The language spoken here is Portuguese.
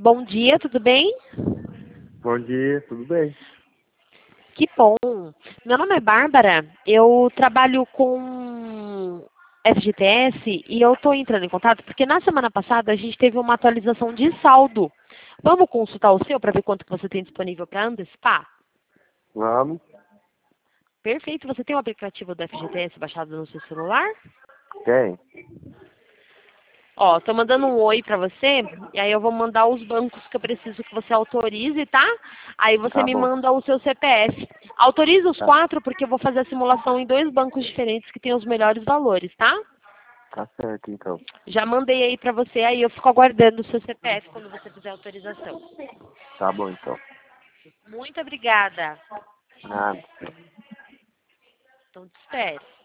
Bom dia, tudo bem? Bom dia, tudo bem? Que bom. Meu nome é Bárbara, eu trabalho com FGTS e eu estou entrando em contato porque na semana passada a gente teve uma atualização de saldo. Vamos consultar o seu para ver quanto que você tem disponível para antecipar? Vamos? Perfeito. Você tem o aplicativo do FGTS baixado no seu celular? Tem? Ó, tô mandando um oi pra você, e aí eu vou mandar os bancos que eu preciso que você autorize, tá? Aí você Tá me bom. manda o seu CPF. Autoriza os Tá, 4, porque eu vou fazer a simulação em 2 bancos diferentes que tem os melhores valores, tá? tá certo então. Já mandei aí pra você, aí eu fico aguardando o seu CPF quando você fizer a autorização. Tá bom então. Muito obrigada. Nada. Então te espero.